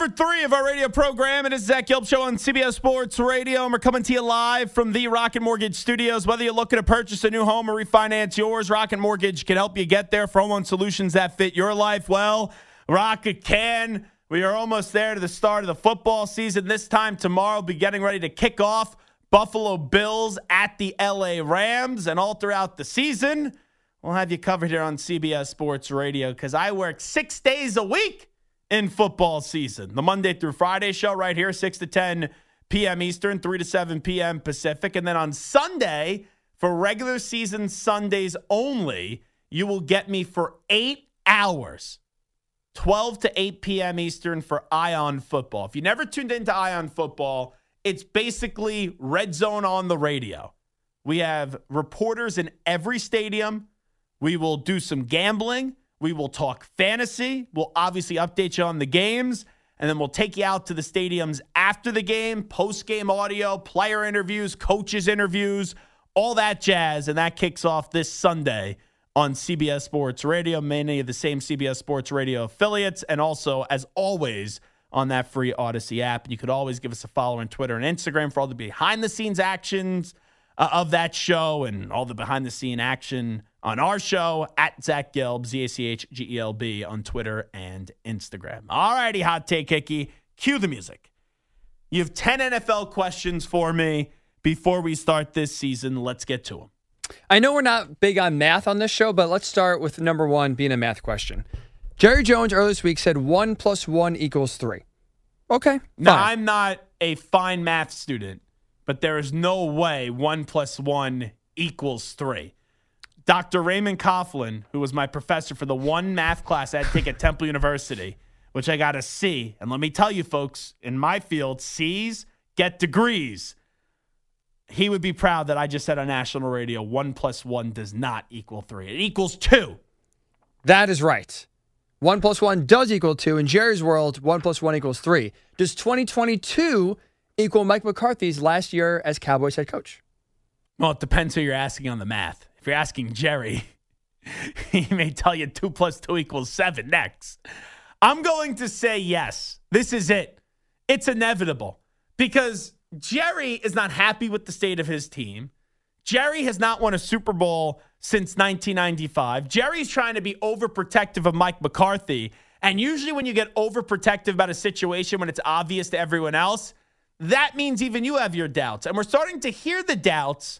Number 3 of our radio program. It is Zach Gelb Show on CBS Sports Radio, and we're coming to you live from the Rocket Mortgage Studios. Whether you're looking to purchase a new home or refinance yours, Rocket Mortgage can help you get there for home loan solutions that fit your life. Well, Rocket can. We are almost there to the start of the football season. This time tomorrow, we'll be getting ready to kick off Buffalo Bills at the LA Rams, and all throughout the season, we'll have you covered here on CBS Sports Radio because I work 6 days a week in football season. The Monday through Friday show right here, 6 to 10 p.m. Eastern, 3 to 7 p.m. Pacific. And then on Sunday, for regular season Sundays only, you will get me for 8 hours, 12 to 8 p.m. Eastern for Ion Football. If you never tuned into Ion Football, it's basically Red Zone on the radio. We have reporters in every stadium. We will do some gambling. We will talk fantasy. We'll obviously update you on the games, and then we'll take you out to the stadiums after the game, post-game audio, player interviews, coaches interviews, all that jazz, and that kicks off this Sunday on CBS Sports Radio, many of the same CBS Sports Radio affiliates, and also, as always, on that free Odyssey app. And you could always give us a follow on Twitter and Instagram for all the behind-the-scenes actions of that show and all the behind-the-scene action on our show at Zach Gelb, ZACHGELB on Twitter and Instagram. All righty, Hot Take Hickey, cue the music. You have 10 NFL questions for me before we start this season. Let's get to them. I know we're not big on math on this show, but let's start with number 1 being a math question. Jerry Jones earlier this week said 1 + 1 = 3. Okay, fine. Now, I'm not a fine math student, but there is no way 1 + 1 = 3. Dr. Raymond Coughlin, who was my professor for the one math class I had to take at Temple University, which I got a C. And let me tell you, folks, in my field, C's get degrees. He would be proud that I just said on national radio, 1 + 1 does not equal 3. It equals 2. That is right. 1 + 1 does equal 2. In Jerry's world, 1 + 1 = 3. Does 2022 equal Mike McCarthy's last year as Cowboys head coach? Well, it depends who you're asking on the math. If you're asking Jerry, he may tell you 2 + 2 = 7 next. I'm going to say yes. This is it. It's inevitable because Jerry is not happy with the state of his team. Jerry has not won a Super Bowl since 1995. Jerry's trying to be overprotective of Mike McCarthy. And usually when you get overprotective about a situation when it's obvious to everyone else, that means even you have your doubts. And we're starting to hear the doubts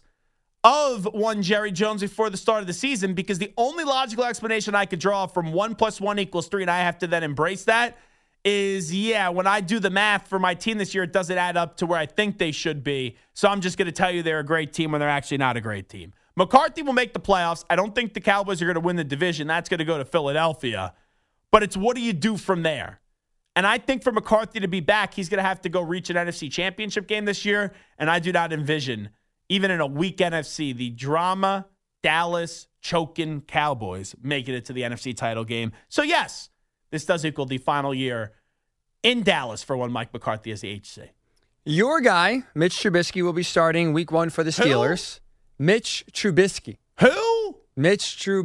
of one Jerry Jones before the start of the season, because the only logical explanation I could draw from 1 + 1 = 3, and I have to then embrace that, is, when I do the math for my team this year, it doesn't add up to where I think they should be. So I'm just going to tell you they're a great team when they're actually not a great team. McCarthy will make the playoffs. I don't think the Cowboys are going to win the division. That's going to go to Philadelphia. But it's what do you do from there? And I think for McCarthy to be back, he's going to have to go reach an NFC championship game this year, and I do not envision, even in a weak NFC, the drama, Dallas, choking Cowboys making it to the NFC title game. So, yes, this does equal the final year in Dallas for one Mike McCarthy as the HC. Your guy, Mitch Trubisky, will be starting week 1 for the Steelers. Who? Mitch Trubisky. Who? Mitch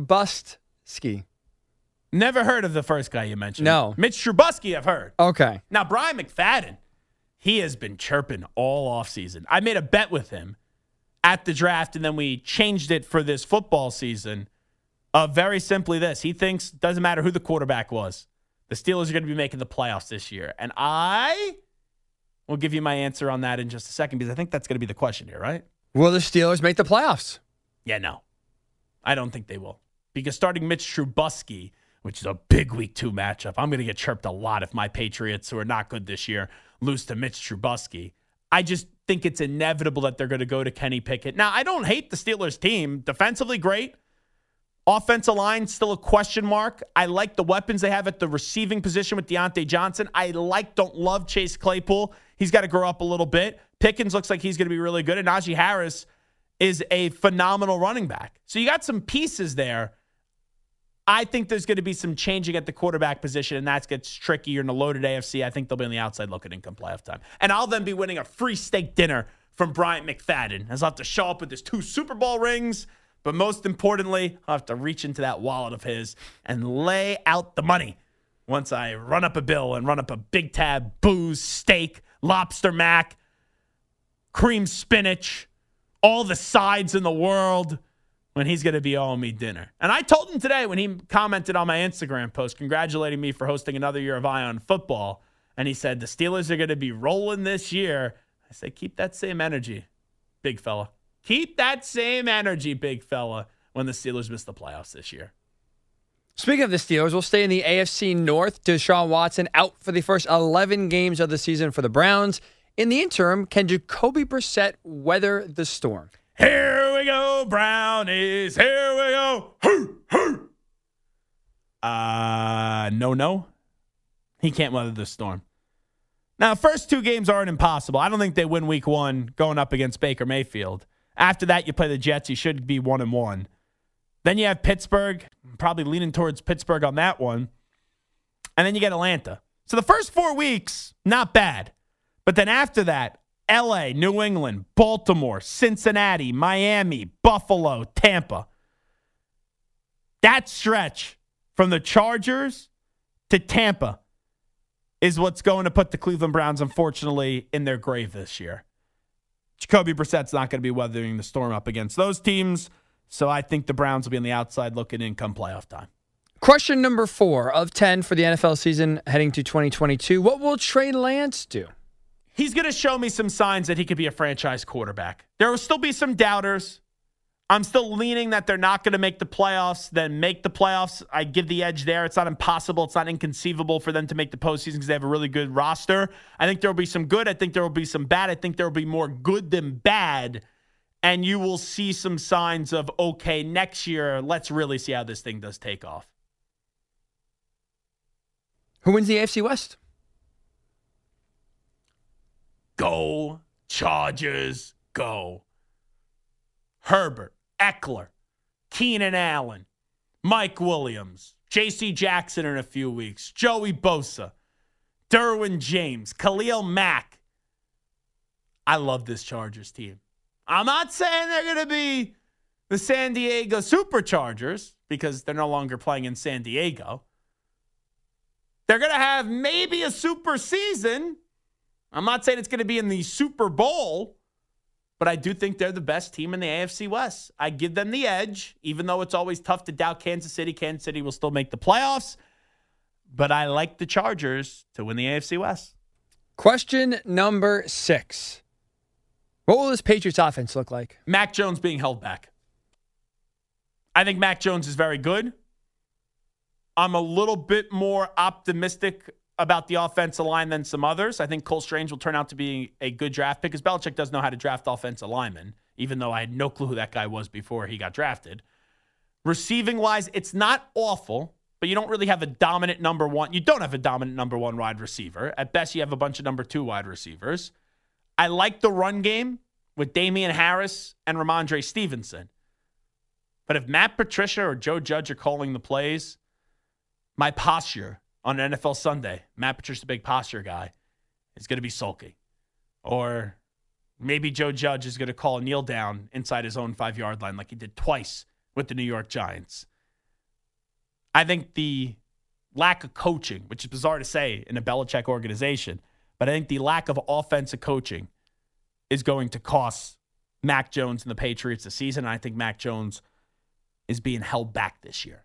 Trubisky. Never heard of the first guy you mentioned. No. Mitch Trubisky, I've heard. Okay. Now, Brian McFadden, he has been chirping all offseason. I made a bet with him at the draft, and then we changed it for this football season. Very simply this. He thinks it doesn't matter who the quarterback was. The Steelers are going to be making the playoffs this year. And I will give you my answer on that in just a second, because I think that's going to be the question here, right? Will the Steelers make the playoffs? Yeah, no. I don't think they will. Because starting Mitch Trubisky, which is a big Week 2 matchup, I'm going to get chirped a lot if my Patriots, who are not good this year, lose to Mitch Trubisky. I just think it's inevitable that they're going to go to Kenny Pickett. Now, I don't hate the Steelers team. Defensively, great. Offensive line, still a question mark. I like the weapons they have at the receiving position with Deontay Johnson. Don't love Chase Claypool. He's got to grow up a little bit. Pickens looks like he's going to be really good. And Najee Harris is a phenomenal running back. So you got some pieces there. I think there's going to be some changing at the quarterback position, and that gets trickier in the loaded AFC. I think they'll be on the outside looking in come playoff time. And I'll then be winning a free steak dinner from Bryant McFadden, as I'll have to show up with his 2 Super Bowl rings. But most importantly, I'll have to reach into that wallet of his and lay out the money once I run up a bill and run up a big tab booze, steak, lobster mac, cream spinach, all the sides in the world, when he's going to be owing me dinner. And I told him today when he commented on my Instagram post congratulating me for hosting another year of Ion Football, and he said the Steelers are going to be rolling this year. I said, keep that same energy, big fella. Keep that same energy, big fella, when the Steelers miss the playoffs this year. Speaking of the Steelers, we'll stay in the AFC North. Deshaun Watson out for the first 11 games of the season for the Browns. In the interim, can Jacoby Brissett weather the storm? Here we go, Brownies. Here we go. No. He can't weather the storm. Now, first 2 games aren't impossible. I don't think they win week 1 going up against Baker Mayfield. After that, you play the Jets. You should be 1-1. Then you have Pittsburgh. I'm probably leaning towards Pittsburgh on that one. And then you get Atlanta. So the first 4 weeks, not bad. But then after that, LA, New England, Baltimore, Cincinnati, Miami, Buffalo, Tampa. That stretch from the Chargers to Tampa is what's going to put the Cleveland Browns, unfortunately, in their grave this year. Jacoby Brissett's not going to be weathering the storm up against those teams, so I think the Browns will be on the outside looking in come playoff time. Question number 4 of 10 for the NFL season heading to 2022. What will Trey Lance do? He's going to show me some signs that he could be a franchise quarterback. There will still be some doubters. I'm still leaning that they're not going to make the playoffs, then make the playoffs. I give the edge there. It's not impossible. It's not inconceivable for them to make the postseason because they have a really good roster. I think there will be some good. I think there will be some bad. I think there will be more good than bad. And you will see some signs of, okay, next year, let's really see how this thing does take off. Who wins the AFC West? Go, Chargers, go. Herbert, Eckler, Keenan Allen, Mike Williams, J.C. Jackson in a few weeks, Joey Bosa, Derwin James, Khalil Mack. I love this Chargers team. I'm not saying they're going to be the San Diego Superchargers because they're no longer playing in San Diego. They're going to have maybe a super season. I'm not saying it's going to be in the Super Bowl, but I do think they're the best team in the AFC West. I give them the edge, even though it's always tough to doubt Kansas City. Kansas City will still make the playoffs, but I like the Chargers to win the AFC West. Question number 6. What will this Patriots offense look like? Mac Jones being held back. I think Mac Jones is very good. I'm a little bit more optimistic about the offensive line than some others. I think Cole Strange will turn out to be a good draft pick because Belichick does know how to draft offensive linemen, even though I had no clue who that guy was before he got drafted. Receiving-wise, it's not awful, but you don't really have a dominant number one. You don't have a dominant number 1 wide receiver. At best, you have a bunch of number 2 wide receivers. I like the run game with Damian Harris and Ramondre Stevenson. But if Matt Patricia or Joe Judge are calling the plays, my posture on NFL Sunday, Matt Patricia's a big posture guy, is going to be sulky. Or maybe Joe Judge is going to call a kneel down inside his own 5-yard line like he did twice with the New York Giants. I think the lack of coaching, which is bizarre to say in a Belichick organization, but I think the lack of offensive coaching is going to cost Mac Jones and the Patriots the season. And I think Mac Jones is being held back this year.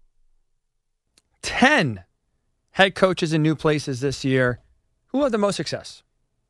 10 head coaches in new places this year. Who had the most success?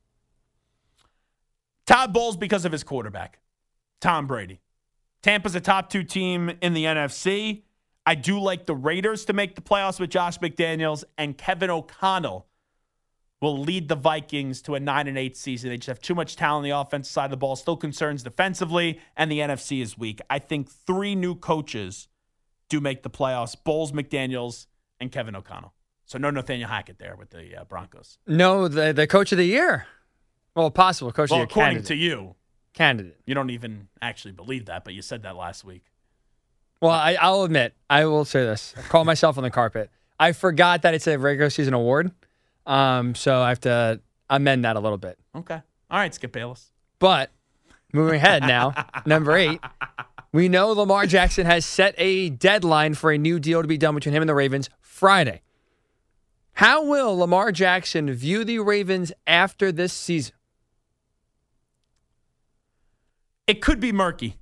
Todd Bowles because of his quarterback, Tom Brady. Tampa's a top 2 team in the NFC. I do like the Raiders to make the playoffs with Josh McDaniels, and Kevin O'Connell will lead the Vikings to a 9-8 season. They just have too much talent on the offensive side of the ball. Still concerns defensively, and the NFC is weak. I think 3 new coaches do make the playoffs: Bowles, McDaniels, and Kevin O'Connell. So no Nathaniel Hackett there with the Broncos. No, the coach of the year. Well, possible coach of the year according candidate. to you. Candidate. You don't even actually believe that, but you said that last week. Well, I'll admit, I will say this. I call myself on the carpet. I forgot that it's a regular season award. So I have to amend that a little bit. Okay. All right, Skip Bayless. But moving ahead now, number 8, we know Lamar Jackson has set a deadline for a new deal to be done between him and the Ravens Friday. How will Lamar Jackson view the Ravens after this season? It could be murky.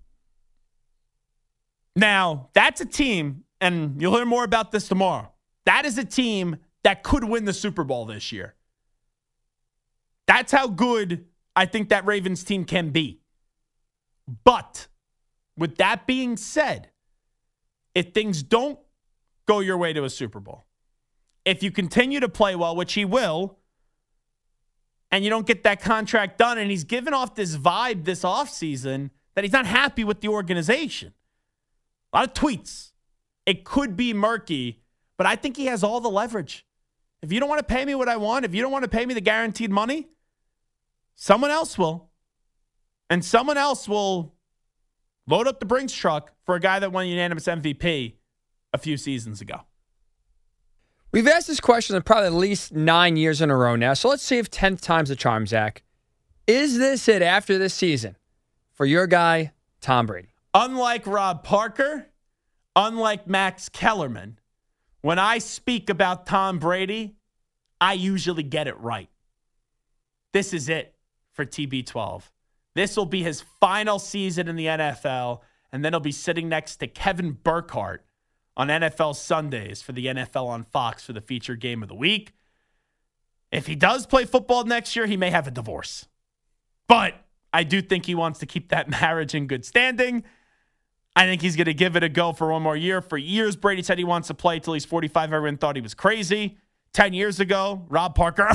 Now, that's a team, and you'll hear more about this tomorrow. That is a team that could win the Super Bowl this year. That's how good I think that Ravens team can be. But with that being said, if things don't go your way to a Super Bowl, if you continue to play well, which he will, and you don't get that contract done, and he's given off this vibe this offseason that he's not happy with the organization. A lot of tweets. It could be murky, but I think he has all the leverage. If you don't want to pay me what I want, if you don't want to pay me the guaranteed money, someone else will. And someone else will load up the Brinks truck for a guy that won unanimous MVP a few seasons ago. We've asked this question probably at least 9 years in a row now, so let's see if 10th time's the charm, Zach. Is this it after this season for your guy, Tom Brady? Unlike Rob Parker, unlike Max Kellerman, when I speak about Tom Brady, I usually get it right. This is it for TB12. This will be his final season in the NFL, and then he'll be sitting next to Kevin Burkhardt on NFL Sundays for the NFL on Fox for the featured game of the week. If he does play football next year, he may have a divorce. But I do think he wants to keep that marriage in good standing. I think he's going to give it a go for one more year. For years, Brady said he wants to play till he's 45. Everyone thought he was crazy. 10 years ago, Rob Parker,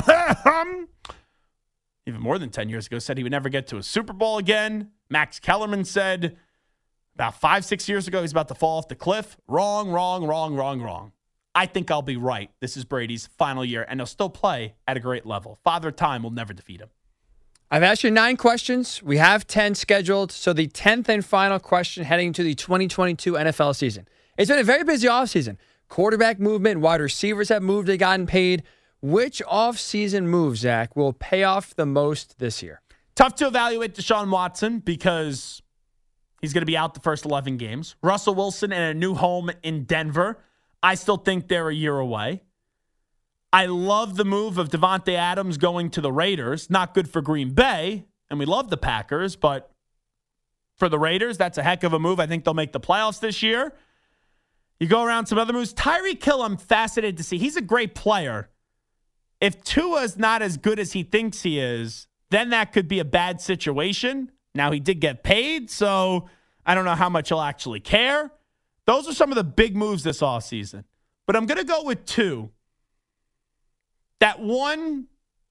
even more than 10 years ago, said he would never get to a Super Bowl again. Max Kellerman said about 5-6 years ago, he's about to fall off the cliff. Wrong. I think I'll be right. This is Brady's final year, and he'll still play at a great level. Father Time will never defeat him. I've asked you 9 questions. We have 10 scheduled. So the 10th and final question heading to the 2022 NFL season. It's been a very busy offseason. Quarterback movement, wide receivers have moved and gotten paid. Which offseason move, Zach, will pay off the most this year? Tough to evaluate Deshaun Watson because he's going to be out the first 11 games. Russell Wilson in a new home in Denver. I still think they're a year away. I love the move of Devontae Adams going to the Raiders. Not good for Green Bay, and we love the Packers, but for the Raiders, that's a heck of a move. I think they'll make the playoffs this year. You go around some other moves. Tyreek Hill, I'm fascinated to see. He's a great player. If Tua's not as good as he thinks he is, then that could be a bad situation. Now, he did get paid, so I don't know how much he'll actually care. Those are some of the big moves this offseason. But I'm going to go with 2. That one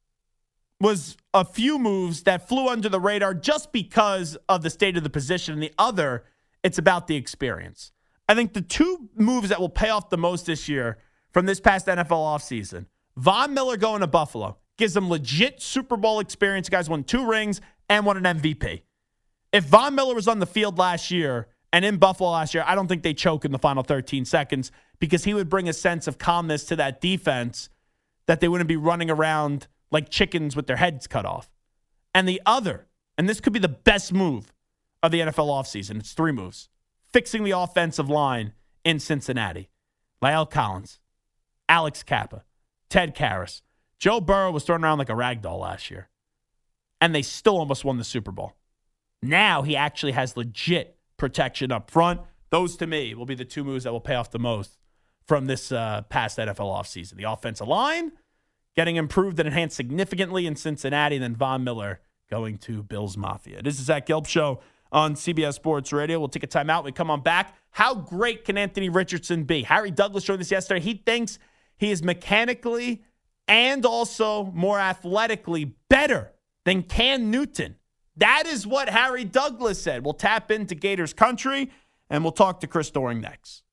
was a few moves that flew under the radar just because of the state of the position. And the other, it's about the experience. I think the 2 moves that will pay off the most this year from this past NFL offseason, Von Miller going to Buffalo gives them legit Super Bowl experience. The guys won 2 rings and won an MVP. If Von Miller was on the field last year and in Buffalo last year, I don't think they choke in the final 13 seconds because he would bring a sense of calmness to that defense that they wouldn't be running around like chickens with their heads cut off. And the other, and this could be the best move of the NFL offseason, it's 3 moves. Fixing the offensive line in Cincinnati. La'el Collins, Alex Kappa, Ted Karras. Joe Burrow was thrown around like a rag doll last year. And they still almost won the Super Bowl. Now he actually has legit protection up front. Those, to me, will be the 2 moves that will pay off the most from this past NFL offseason. The offensive line getting improved and enhanced significantly in Cincinnati, and then Von Miller going to Bills Mafia. This is Zach Gelb Show on CBS Sports Radio. We'll take a timeout. We come on back. How great can Anthony Richardson be? Harry Douglas showed this yesterday. He thinks he is mechanically and also more athletically better than Cam Newton. That is what Harry Douglas said. We'll tap into Gators country, and we'll talk to Chris Doering next.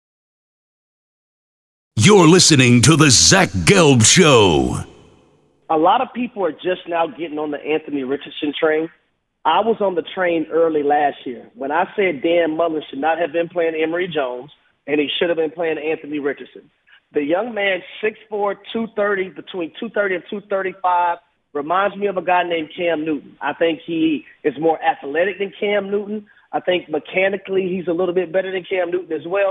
You're listening to the Zach Gelb Show. A lot of people are just now getting on the Anthony Richardson train. I was on the train early last year when I said Dan Mullen should not have been playing Emory Jones, and he should have been playing Anthony Richardson. The young man, 6'4", 230, between 230 and 235, reminds me of a guy named Cam Newton. I think he is more athletic than Cam Newton. I think mechanically he's a little bit better than Cam Newton as well.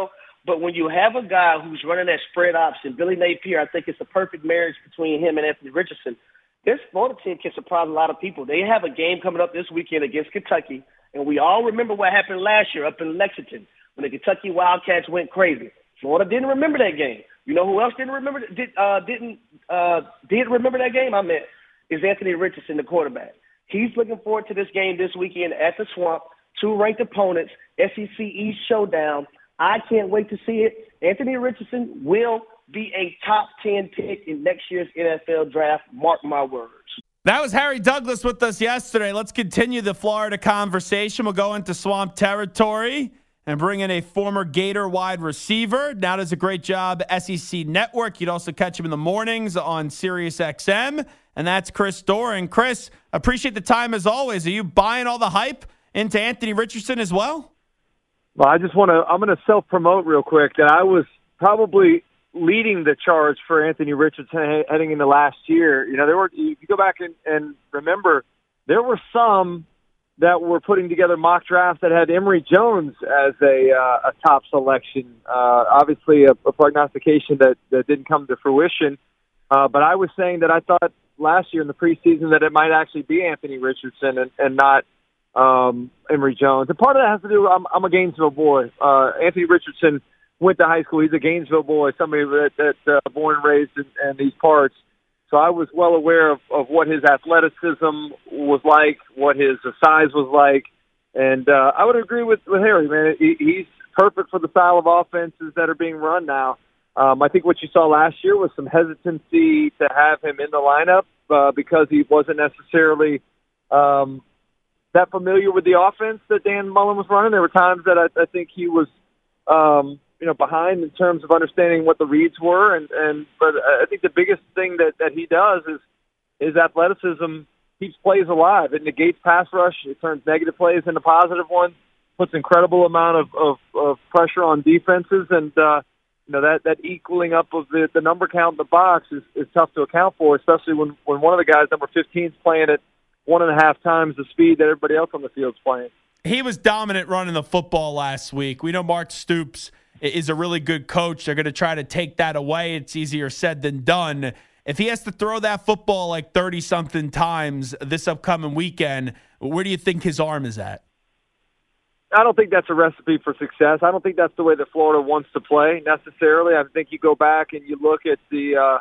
But when you have a guy who's running that spread option, Billy Napier, I think it's a perfect marriage between him and Anthony Richardson. This Florida team can surprise a lot of people. They have a game coming up this weekend against Kentucky, and we all remember what happened last year up in Lexington when the Kentucky Wildcats went crazy. Florida didn't remember that game. You know who else didn't remember? Did remember that game? I meant is Anthony Richardson, the quarterback. He's looking forward to this game this weekend at the Swamp. 2 ranked opponents, SEC East showdown. I can't wait to see it. Anthony Richardson will be a top 10 pick in next year's NFL draft. Mark my words. That was Harry Douglas with us yesterday. Let's continue the Florida conversation. We'll go into Swamp territory and bring in a former Gator wide receiver. Now does a great job, SEC Network. You'd also catch him in the mornings on Sirius XM, and that's Chris Doering. Chris, appreciate the time as always. Are you buying all the hype into Anthony Richardson as well? Well, I'm going to self-promote real quick that I was probably leading the charge for Anthony Richardson heading into last year. You know, if you go back and remember, there were some that were putting together mock drafts that had Emory Jones as a top selection. Obviously, a prognostication that didn't come to fruition. But I was saying that I thought last year in the preseason that it might actually be Anthony Richardson and not Emory Jones. And part of that has to do, I'm a Gainesville boy. Anthony Richardson went to high school. He's a Gainesville boy, somebody that's born and raised in these parts. So I was well aware of what his athleticism was like, what his size was like. And I would agree with Harry, man. He's perfect for the style of offenses that are being run now. I think what you saw last year was some hesitancy to have him in the lineup because he wasn't necessarily that familiar with the offense that Dan Mullen was running. There were times that I think he was behind in terms of understanding what the reads were. But I think the biggest thing that he does is his athleticism keeps plays alive. It negates pass rush. It turns negative plays into positive ones, puts incredible amount of pressure on defenses. And, that equaling up of the number count in the box is tough to account for, especially when one of the guys, number 15, is playing at 1.5 times the speed that everybody else on the field is playing. He was dominant running the football last week. We know Mark Stoops is a really good coach. They're going to try to take that away. It's easier said than done. If he has to throw that football like 30-something times this upcoming weekend, where do you think his arm is at? I don't think that's a recipe for success. I don't think that's the way that Florida wants to play necessarily. I think you go back and you look at the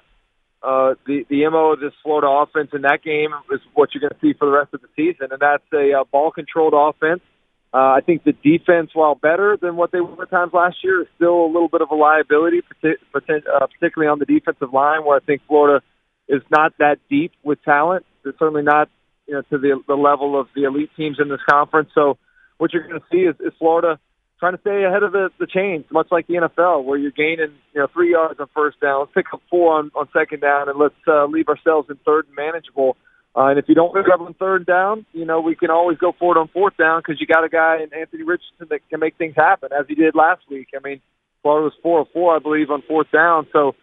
MO of this Florida offense in that game is what you're going to see for the rest of the season, and that's a ball-controlled offense. I think the defense, while better than what they were at times last year, is still a little bit of a liability, particularly on the defensive line, where I think Florida is not that deep with talent. They're certainly not to the level of the elite teams in this conference. So what you're going to see is Florida trying to stay ahead of the chains, much like the NFL, where you're gaining 3 yards on first down. Let's pick up 4 on second down, and let's leave ourselves in third and manageable. And if you don't pick up on third down, we can always go for it on fourth down because you got a guy in Anthony Richardson that can make things happen, as he did last week. I mean, Florida was 4 of 4, I believe, on fourth down. So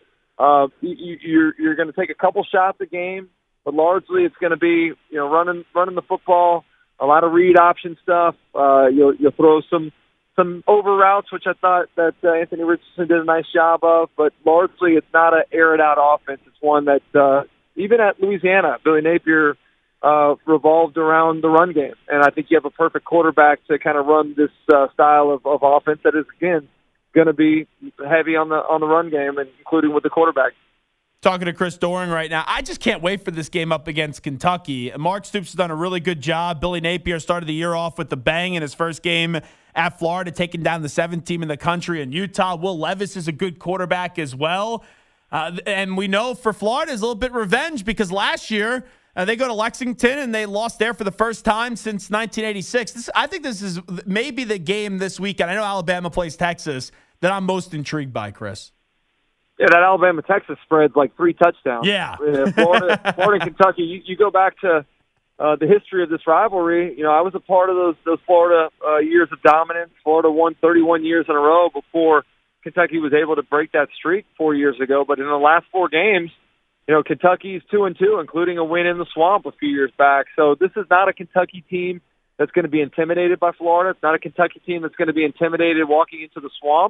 you're going to take a couple shots a game, but largely it's going to be running the football, a lot of read option stuff. You'll throw some over routes, which I thought that Anthony Richardson did a nice job of, but largely it's not an air-it-out offense. It's one that even at Louisiana, Billy Napier revolved around the run game. And I think you have a perfect quarterback to kind of run this style of offense that is, again, going to be heavy on the run game, and including with the quarterback. Talking to Chris Doering right now. I just can't wait for this game up against Kentucky. Mark Stoops has done a really good job. Billy Napier started the year off with a bang in his first game at Florida, taking down the 7th team in the country in Utah. Will Levis is a good quarterback as well. And we know for Florida is a little bit revenge because last year they go to Lexington and they lost there for the first time since 1986. I think this is maybe the game this weekend. I know Alabama plays Texas that I'm most intrigued by, Chris. Yeah, that Alabama-Texas spread's like 3 touchdowns. Yeah. Florida and Kentucky, you go back to the history of this rivalry. I was a part of those Florida years of dominance. Florida won 31 years in a row before Kentucky was able to break that streak 4 years ago. But in the last 4 games, Kentucky's 2-2, including a win in the Swamp a few years back. So this is not a Kentucky team that's going to be intimidated by Florida. It's not a Kentucky team that's going to be intimidated walking into the Swamp.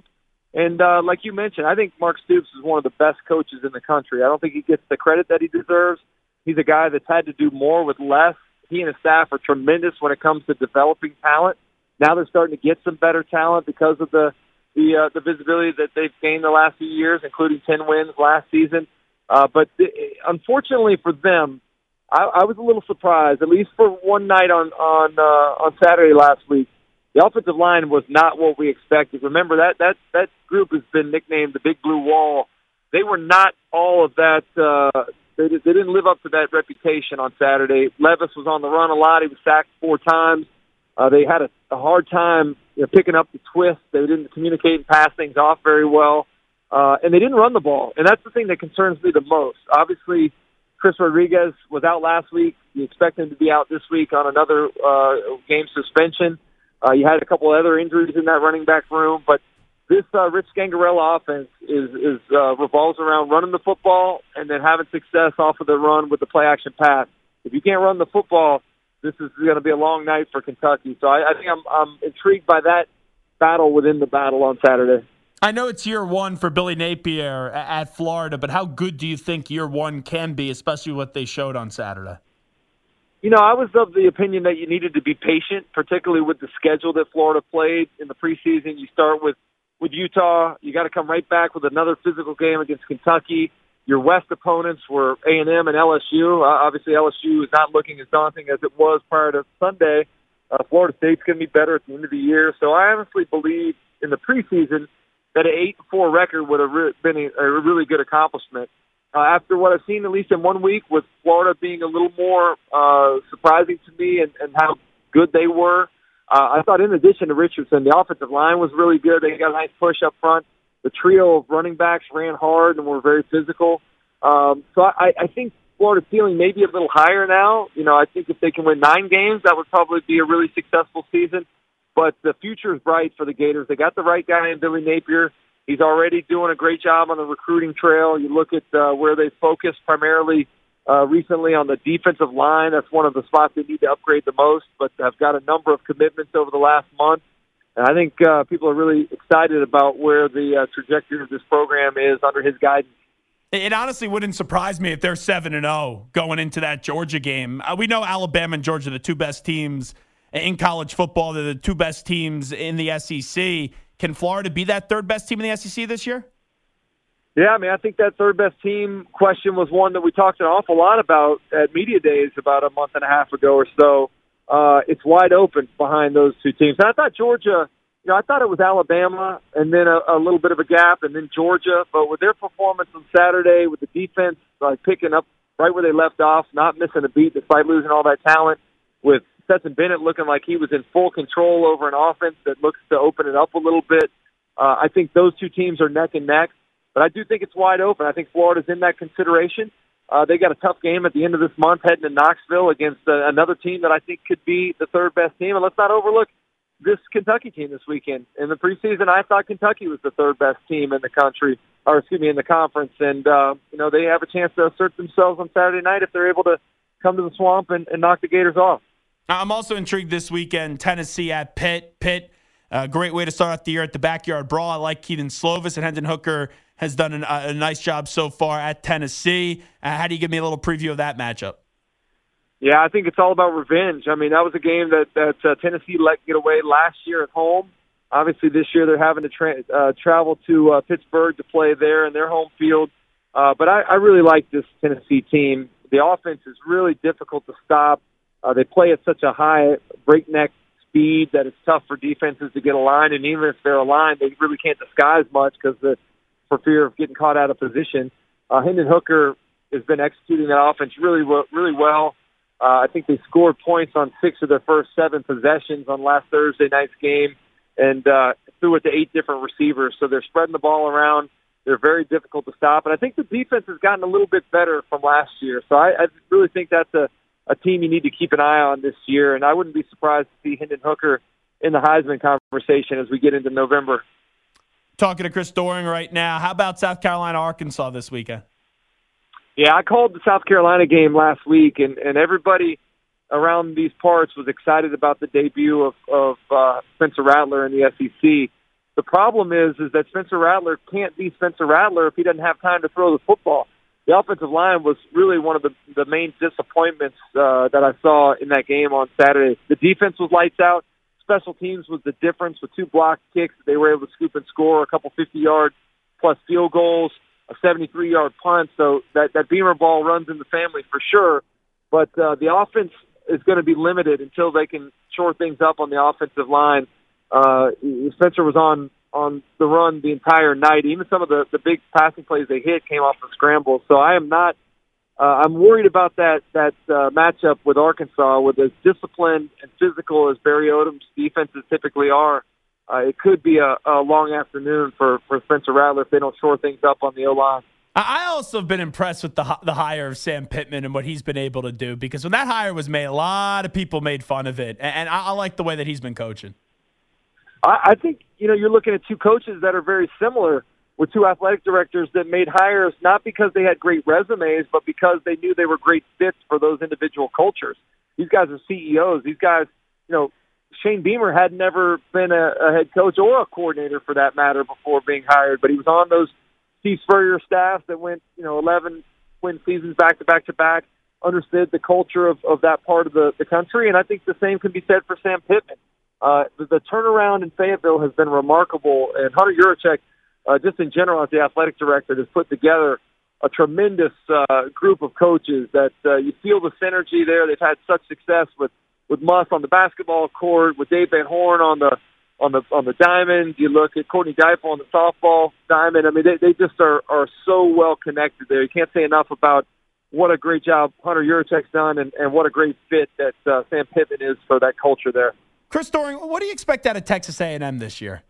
And like you mentioned, I think Mark Stoops is one of the best coaches in the country. I don't think he gets the credit that he deserves. He's a guy that's had to do more with less. He and his staff are tremendous when it comes to developing talent. Now they're starting to get some better talent because of the visibility that they've gained the last few years, including 10 wins last season. Unfortunately for them, I was a little surprised, at least for one night on Saturday last week. The offensive line was not what we expected. Remember, that group has been nicknamed the Big Blue Wall. They were not all of that. They didn't live up to that reputation on Saturday. Levis was on the run a lot. He was sacked 4 times. They had a hard time picking up the twist. They didn't communicate and pass things off very well. And they didn't run the ball. And that's the thing that concerns me the most. Obviously, Chris Rodriguez was out last week. You expect him to be out this week on another game suspension. You had a couple other injuries in that running back room. But this Rich Scangarella offense is revolves around running the football and then having success off of the run with the play-action pass. If you can't run the football, this is going to be a long night for Kentucky. So I think I'm intrigued by that battle within the battle on Saturday. I know it's year one for Billy Napier at Florida, but how good do you think year one can be, especially what they showed on Saturday? I was of the opinion that you needed to be patient, particularly with the schedule that Florida played in the preseason. You start with Utah. You got to come right back with another physical game against Kentucky. Your West opponents were A&M and LSU. Obviously, LSU is not looking as daunting as it was prior to Sunday. Florida State's going to be better at the end of the year. So I honestly believe in the preseason that an 8-4 record would have been a really good accomplishment. After what I've seen, at least in 1 week, with Florida being a little more surprising to me and how good they were, I thought in addition to Richardson, the offensive line was really good. They got a nice push up front. The trio of running backs ran hard and were very physical. So I think Florida's ceiling may be a little higher now. I think if they can win 9 games, that would probably be a really successful season. But the future is bright for the Gators. They got the right guy in Billy Napier. He's already doing a great job on the recruiting trail. You look at where they focused primarily recently on the defensive line. That's one of the spots they need to upgrade the most, but have got a number of commitments over the last month. And I think people are really excited about where the trajectory of this program is under his guidance. It honestly wouldn't surprise me if they're 7-0 going into that Georgia game. We know Alabama and Georgia are the 2 best teams in college football. They're the 2 best teams in the SEC. Can Florida be that 3rd best team in the SEC this year? Yeah, I think that 3rd best team question was one that we talked an awful lot about at Media Days about a month and a half ago or so. It's wide open behind those 2 teams. And I thought Georgia, I thought it was Alabama and then a little bit of a gap and then Georgia. But with their performance on Saturday, with the defense picking up right where they left off, not missing a beat despite losing all that talent, with Stetson Bennett looking like he was in full control over an offense that looks to open it up a little bit. I think those 2 teams are neck and neck. But I do think it's wide open. I think Florida's in that consideration. They got a tough game at the end of this month heading to Knoxville against another team that I think could be the 3rd best team. And let's not overlook this Kentucky team this weekend. In the preseason, I thought Kentucky was the 3rd best team in the country, in the conference. And, they have a chance to assert themselves on Saturday night if they're able to come to the Swamp and knock the Gators off. I'm also intrigued this weekend, Tennessee at Pitt. Pitt, a great way to start off the year at the Backyard Brawl. I like Keaton Slovis, and Hendon Hooker has done a nice job so far at Tennessee. How do you give me a little preview of that matchup? Yeah, I think it's all about revenge. That was a game that Tennessee let get away last year at home. Obviously, this year they're having to travel to Pittsburgh to play there in their home field. But I really like this Tennessee team. The offense is really difficult to stop. They play at such a high breakneck speed that it's tough for defenses to get aligned. And even if they're aligned, they really can't disguise much for fear of getting caught out of position. Hendon Hooker has been executing that offense really well. I think they scored points on 6 of their first 7 possessions on last Thursday night's game and threw it to 8 different receivers. So they're spreading the ball around. They're very difficult to stop. And I think the defense has gotten a little bit better from last year. So I really think that's a team you need to keep an eye on this year. And I wouldn't be surprised to see Hendon Hooker in the Heisman conversation as we get into November. Talking to Chris Doering right now. How about South Carolina, Arkansas this weekend? Yeah, I called the South Carolina game last week, and everybody around these parts was excited about the debut of Spencer Rattler in the SEC. The problem is that Spencer Rattler can't be Spencer Rattler if he doesn't have time to throw the football. The offensive line was really one of the main disappointments that I saw in that game on Saturday. The defense was lights out. Special teams was the difference with 2 blocked kicks. They were able to scoop and score a couple 50-yard plus field goals, a 73-yard punt. So that Beamer ball runs in the family for sure. But the offense is going to be limited until they can shore things up on the offensive line. Spencer was on the run the entire night. Even some of the big passing plays they hit came off of scrambles. So I am not I'm worried about that matchup with Arkansas. With as disciplined and physical as Barry Odom's defenses typically are, it could be a long afternoon for Spencer Rattler if they don't shore things up on the O-line. I also have been impressed with the hire of Sam Pittman and what he's been able to do, because when that hire was made, a lot of people made fun of it, and I like the way that he's been coaching. I think, you're looking at 2 coaches that are very similar, with 2 athletic directors that made hires not because they had great resumes, but because they knew they were great fits for those individual cultures. These guys are CEOs. These guys, Shane Beamer had never been a head coach or a coordinator for that matter before being hired, but he was on those Steve Spurrier staff that went, 11 win seasons back-to-back, understood the culture of that part of the country, and I think the same can be said for Sam Pittman. The turnaround in Fayetteville has been remarkable, and Hunter Yurachek, just in general as the athletic director, has put together a tremendous group of coaches that you feel the synergy there. They've had such success with Muss on the basketball court, with Dave Van Horn on the diamond. You look at Courtney Geifel on the softball diamond. I mean, they just are so well connected there. You can't say enough about what a great job Hunter Yurachek's done and what a great fit that Sam Pittman is for that culture there. Chris Doering, what do you expect out of Texas A&M this year?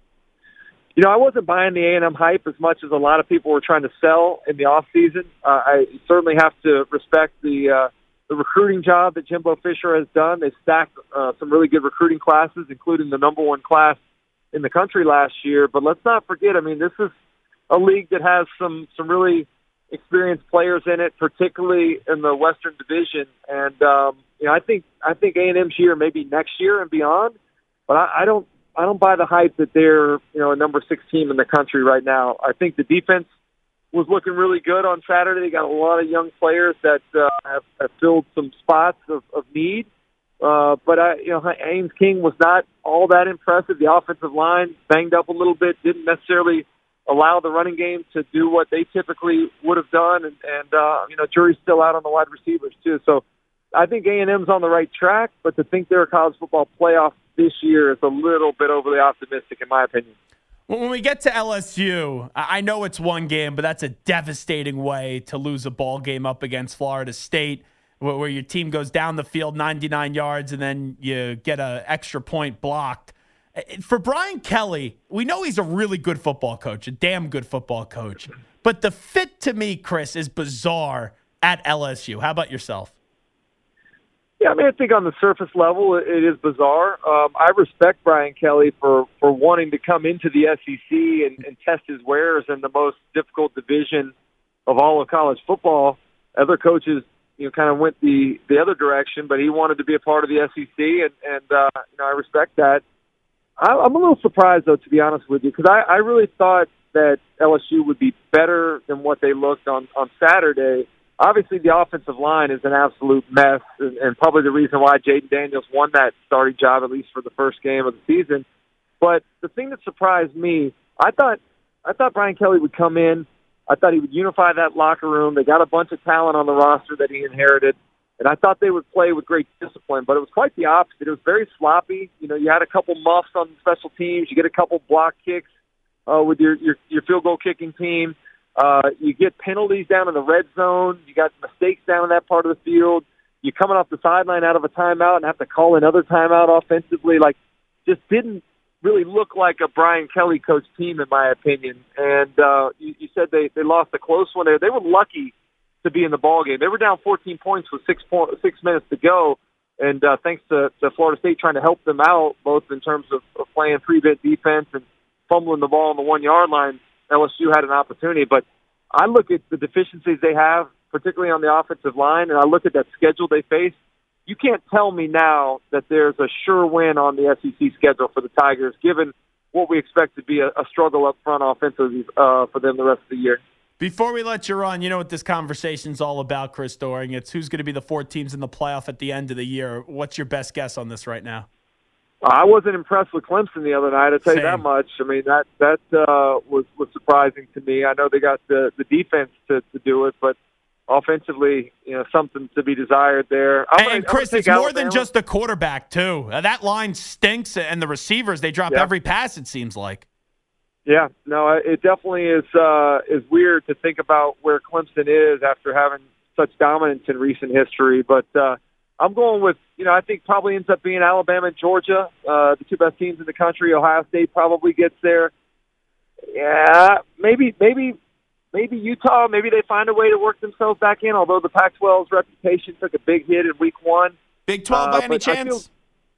I wasn't buying the A&M hype as much as a lot of people were trying to sell in the offseason. I certainly have to respect the recruiting job that Jimbo Fisher has done. They stacked some really good recruiting classes, including the number 1 class in the country last year. But let's not forget, this is a league that has some really experienced players in it, particularly in the Western Division. And I think A&M's year, maybe next year and beyond. But I don't buy the hype that they're a number 6 team in the country right now. I think the defense was looking really good on Saturday. They got a lot of young players that have filled some spots of need. But Haynes King was not all that impressive. The offensive line banged up a little bit, didn't necessarily allow the running game to do what they typically would have done. And jury's still out on the wide receivers too. So I think A&M's on the right track, but to think they're a college football playoff this year is a little bit overly optimistic in my opinion. When we get to LSU, I know it's 1 game, but that's a devastating way to lose a ball game up against Florida State, where your team goes down the field 99 yards and then you get an extra point blocked. For Brian Kelly, we know he's a really good football coach, a damn good football coach. But the fit to me, Chris, is bizarre at LSU. How about yourself? Yeah, I think on the surface level, it is bizarre. I respect Brian Kelly for wanting to come into the SEC and test his wares in the most difficult division of all of college football. Other coaches, kind of went the other direction, but he wanted to be a part of the SEC, and I respect that. I'm a little surprised, though, to be honest with you, because I really thought that LSU would be better than what they looked on Saturday. Obviously, the offensive line is an absolute mess, and probably the reason why Jaden Daniels won that starting job, at least for the first game of the season. But the thing that surprised me, I thought Brian Kelly would come in. I thought he would unify that locker room. They got a bunch of talent on the roster that he inherited, and I thought they would play with great discipline. But it was quite the opposite. It was very sloppy. You had a couple muffs on special teams. You get a couple block kicks with your field goal kicking team. You get penalties down in the red zone. You got mistakes down in that part of the field. You're coming off the sideline out of a timeout and have to call another timeout offensively. Just didn't really look like a Brian Kelly coach team, in my opinion. And you said they lost a close one there. They were lucky to be in the ballgame. They were down 14 points with 6 minutes to go. And thanks to Florida State trying to help them out, both in terms of playing prevent defense and fumbling the ball on the 1-yard line, LSU had an opportunity. But I look at the deficiencies they have, particularly on the offensive line, and I look at that schedule they face. You can't tell me now that there's a sure win on the SEC schedule for the Tigers, given what we expect to be a struggle up front offensively for them the rest of the year. Before we let you run, you know what this conversation's all about, Chris Doering. It's who's going to be the 4 teams in the playoff at the end of the year. What's your best guess on this right now? I wasn't impressed with Clemson the other night, I'll tell you that much. I mean, that was surprising to me. I know they got the defense to do it, but offensively, something to be desired there. And Chris, it's more than just the quarterback, too. That line stinks, and the receivers, they drop every pass, it seems like. Yeah, no, it definitely is weird to think about where Clemson is after having such dominance in recent history. But I'm going with, I think probably ends up being Alabama and Georgia, the 2 best teams in the country. Ohio State probably gets there. Yeah, maybe Utah, maybe they find a way to work themselves back in, although the Pac-12's reputation took a big hit in week 1. Big 12 by any chance?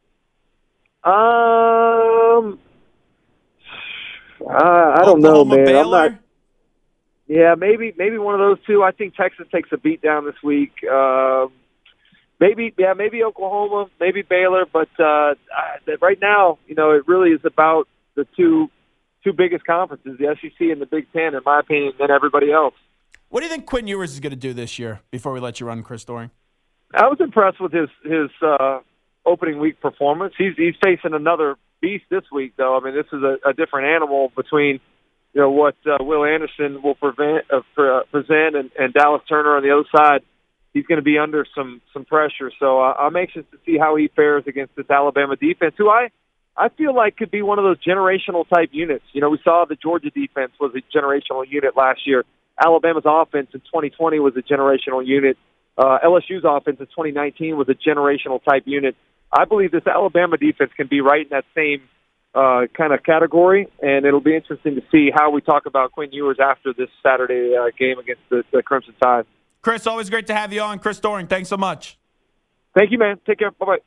I don't know, man. Baylor? I'm not. Yeah, maybe one of those 2. I think Texas takes a beat down this week. Maybe Oklahoma, maybe Baylor, but right now, it really is about the two biggest conferences, the SEC and the Big Ten, in my opinion, than everybody else. What do you think Quinn Ewers is going to do this year? Before we let you run, Chris Doering. I was impressed with his opening week performance. He's facing another beast this week, though. I mean, this is a different animal between what Will Anderson will present and Dallas Turner on the other side. He's going to be under some pressure. So I'm anxious to see how he fares against this Alabama defense, who I feel like could be one of those generational type units. We saw the Georgia defense was a generational unit last year. Alabama's offense in 2020 was a generational unit. LSU's offense in 2019 was a generational type unit. I believe this Alabama defense can be right in that same kind of category, and it'll be interesting to see how we talk about Quinn Ewers after this Saturday game against the Crimson Tide. Chris, always great to have you on. Chris Doering, thanks so much. Thank you, man. Take care. Bye-bye.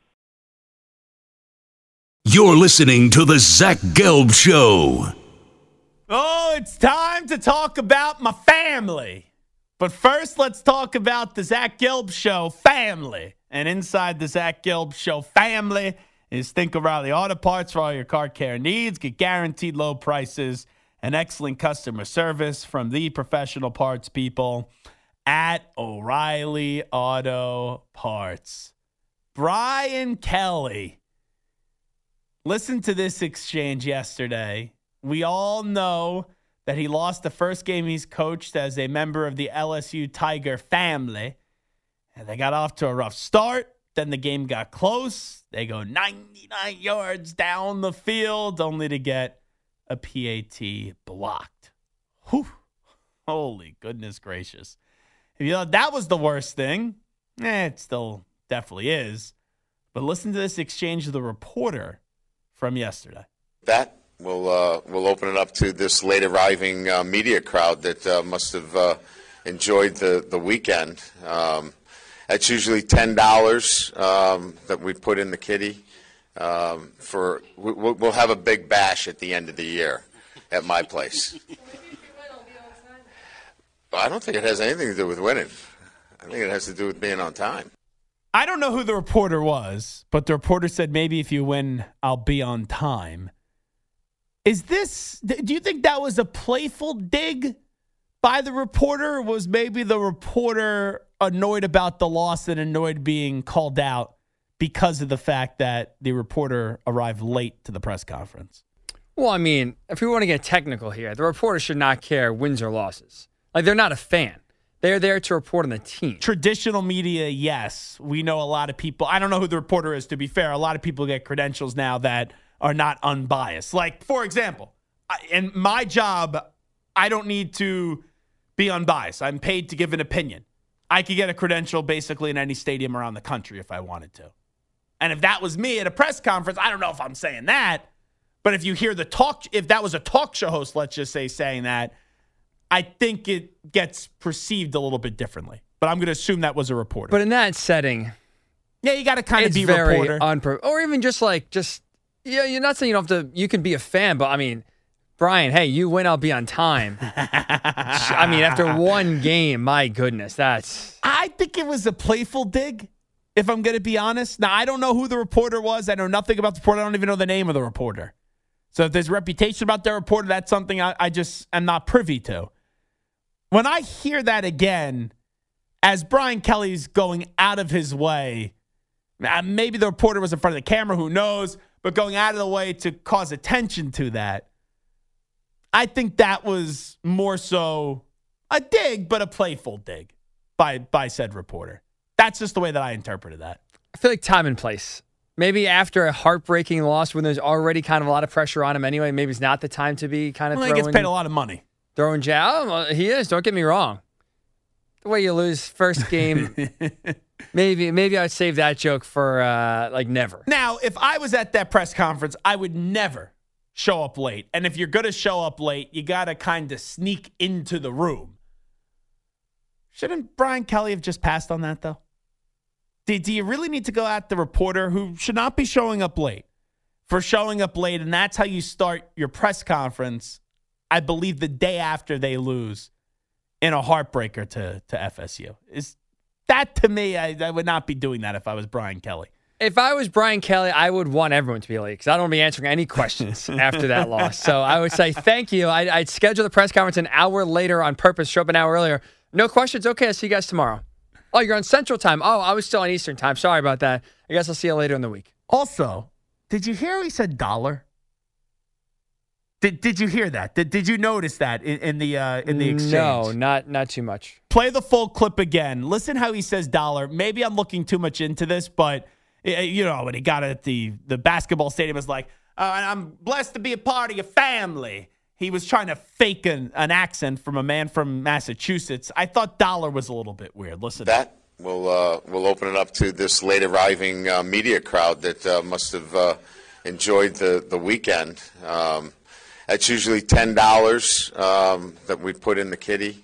You're listening to The Zach Gelb Show. Oh, it's time to talk about my family. But first, let's talk about the Zach Gelb Show family. And inside the Zach Gelb Show family is Think O'Reilly Auto Parts for all your car care needs. Get guaranteed low prices and excellent customer service from the professional parts people at O'Reilly Auto Parts. Brian Kelly. Listen to this exchange yesterday. We all know that he lost the first game he's coached as a member of the LSU Tiger family. And they got off to a rough start. Then the game got close. They go 99 yards down the field only to get a PAT blocked. Whew. Holy goodness gracious. If you thought that was the worst thing, it still definitely is. But listen to this exchange with the reporter from yesterday. That we'll open it up to this late arriving media crowd that must have enjoyed the weekend. That's usually $10 that we put in the kitty. We'll have a big bash at the end of the year at my place. I don't think it has anything to do with winning. I think it has to do with being on time. I don't know who the reporter was, but the reporter said, maybe if you win, I'll be on time. Do you think that was a playful dig by the reporter? Or was maybe the reporter annoyed about the loss and annoyed being called out because of the fact that the reporter arrived late to the press conference? Well, I mean, if we want to get technical here, the reporter should not care wins or losses. Like, they're not a fan. They're there to report on the team. Traditional media, yes. We know a lot of people. I don't know who the reporter is, to be fair. A lot of people get credentials now that are not unbiased. Like, for example, in my job, I don't need to be unbiased. I'm paid to give an opinion. I could get a credential basically in any stadium around the country if I wanted to. And if that was me at a press conference, I don't know if I'm saying that. But if you hear if that was a talk show host, let's just say, saying that, I think it gets perceived a little bit differently. But I'm going to assume that was a reporter. But in that setting, yeah, you got to kind of be very reporter. Or even you're not saying you don't have to, you can be a fan, but I mean, Brian, hey, you win, I'll be on time. I mean, after one game, my goodness, I think it was a playful dig, if I'm going to be honest. Now, I don't know who the reporter was. I know nothing about the reporter. I don't even know the name of the reporter. So if there's a reputation about their reporter, that's something I just am not privy to. When I hear that again, as Brian Kelly's going out of his way, maybe the reporter was in front of the camera, who knows, but going out of the way to cause attention to that, I think that was more so a dig, but a playful dig by said reporter. That's just the way that I interpreted that. I feel like time and place. Maybe after a heartbreaking loss when there's already kind of a lot of pressure on him anyway, maybe it's not the time to be kind of he gets paid a lot of money. Throwing jab. Well, he is, don't get me wrong. The way you lose first game, maybe I'd save that joke for never. Now, if I was at that press conference, I would never show up late. And if you're going to show up late, you got to kind of sneak into the room. Shouldn't Brian Kelly have just passed on that, though? Do you really need to go at the reporter who should not be showing up late for showing up late, and that's how you start your press conference, I believe, the day after they lose in a heartbreaker to FSU? Is that, to me, I would not be doing that if I was Brian Kelly. If I was Brian Kelly, I would want everyone to be late because I don't want to be answering any questions after that loss. So I would say thank you. I'd schedule the press conference an hour later on purpose, show up an hour earlier. No questions? Okay, I'll see you guys tomorrow. Oh, you're on Central Time. Oh, I was still on Eastern Time. Sorry about that. I guess I'll see you later in the week. Also, did you hear he said dollar? Did you hear that? Did you notice that in the exchange? No, not too much. Play the full clip again. Listen how he says dollar. Maybe I'm looking too much into this, but when he got at the basketball stadium, it was like, and I'm blessed to be a part of your family. He was trying to fake an accent from a man from Massachusetts. I thought dollar was a little bit weird. Listen. That we'll open it up to this late arriving media crowd that must have enjoyed the weekend. That's usually $10 that we put in the kitty.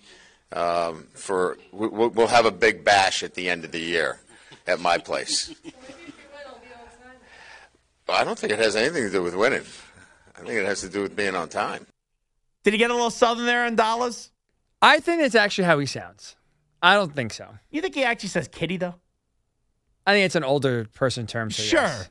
We'll have a big bash at the end of the year at my place. I don't think it has anything to do with winning. I think it has to do with being on time. Did he get a little southern there in dollars? I think that's actually how he sounds. I don't think so. You think he actually says kitty, though? I think it's an older person term. So sure. Yes.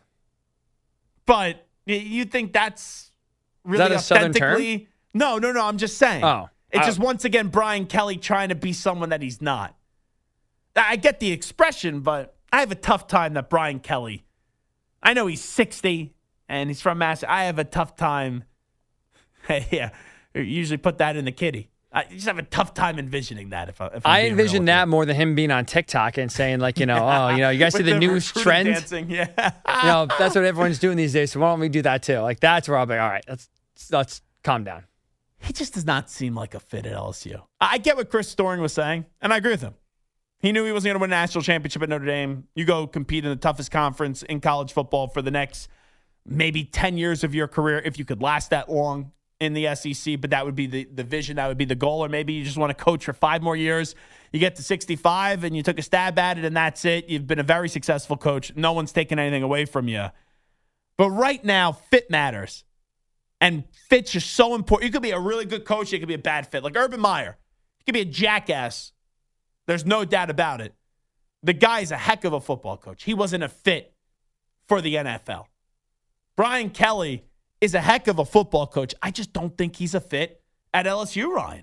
But you think that's really Is that a southern term? No. I'm just saying. Oh. It's just, once again, Brian Kelly trying to be someone that he's not. I get the expression, but I have a tough time that Brian Kelly, I know he's 60 and he's from Mass. I have a tough time. Yeah. Usually put that in the kitty. I just have a tough time envisioning that. If I envision that more than him being on TikTok and saying you guys see the new trend. Dancing, yeah. That's what everyone's doing these days. So why don't we do that too? That's where I'll be. All right, let's calm down. He just does not seem like a fit at LSU. I get what Chris Storing was saying, and I agree with him. He knew he wasn't going to win a national championship at Notre Dame. You go compete in the toughest conference in college football for the next maybe 10 years of your career, if you could last that long in the SEC, but that would be the vision, that would be the goal, or maybe you just want to coach for 5 more years. You get to 65 and you took a stab at it and that's it. You've been a very successful coach. No one's taking anything away from you. But right now, fit matters. And fit's just so important. You could be a really good coach, you could be a bad fit. Like Urban Meyer. He could be a jackass. There's no doubt about it. The guy's a heck of a football coach. He wasn't a fit for the NFL. Brian Kelly is a heck of a football coach. I just don't think he's a fit at LSU, Ryan.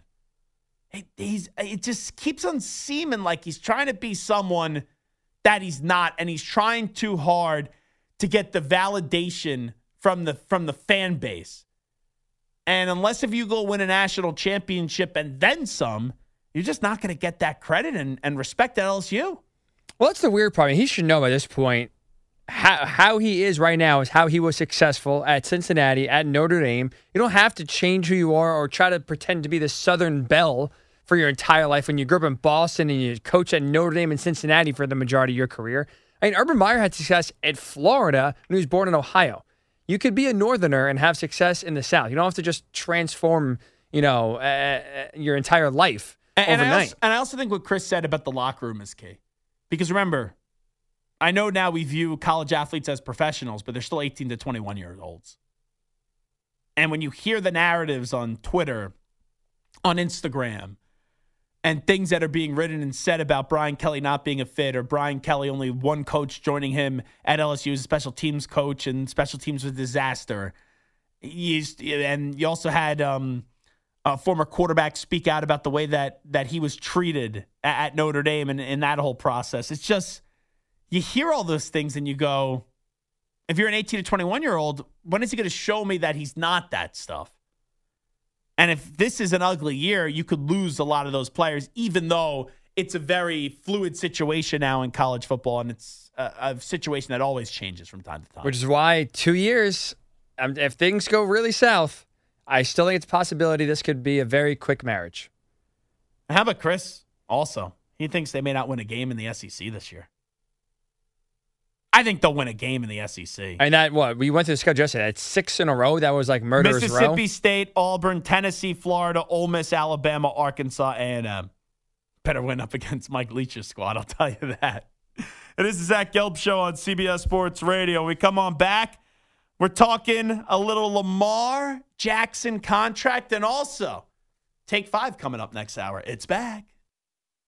It just keeps on seeming like he's trying to be someone that he's not, and he's trying too hard to get the validation from the fan base. And unless if you go win a national championship and then some, you're just not going to get that credit and respect at LSU. Well, that's the weird part. He should know by this point how he is right now is how he was successful at Cincinnati, at Notre Dame. You don't have to change who you are or try to pretend to be the Southern Belle for your entire life. When you grew up in Boston and you coach at Notre Dame and Cincinnati for the majority of your career. I mean, Urban Meyer had success at Florida when he was born in Ohio. You could be a Northerner and have success in the South. You don't have to just transform, your entire life overnight. And I also think what Chris said about the locker room is key. Because remember, I know now we view college athletes as professionals, but they're still 18 to 21-year-olds. And when you hear the narratives on Twitter, on Instagram, and things that are being written and said about Brian Kelly not being a fit, or Brian Kelly only one coach joining him at LSU as a special teams coach and special teams was a disaster, And you also had a former quarterback speak out about the way that he was treated at Notre Dame and in that whole process. It's just, you hear all those things and you go, if you're an 18 to 21-year-old, when is he going to show me that he's not that stuff? And if this is an ugly year, you could lose a lot of those players, even though it's a very fluid situation now in college football, and it's a situation that always changes from time to time. Which is why 2 years, if things go really south, I still think it's a possibility this could be a very quick marriage. How about Chris? Also, he thinks they may not win a game in the SEC this year. I think they'll win a game in the SEC. And that, we went through the schedule yesterday. That's 6 in a row. That was like murderer's row. Mississippi State, Auburn, Tennessee, Florida, Ole Miss, Alabama, Arkansas, A&M. Better win up against Mike Leach's squad, I'll tell you that. It is the Zach Gelb Show on CBS Sports Radio. We come on back. We're talking a little Lamar Jackson contract and also Take 5 coming up next hour. It's back.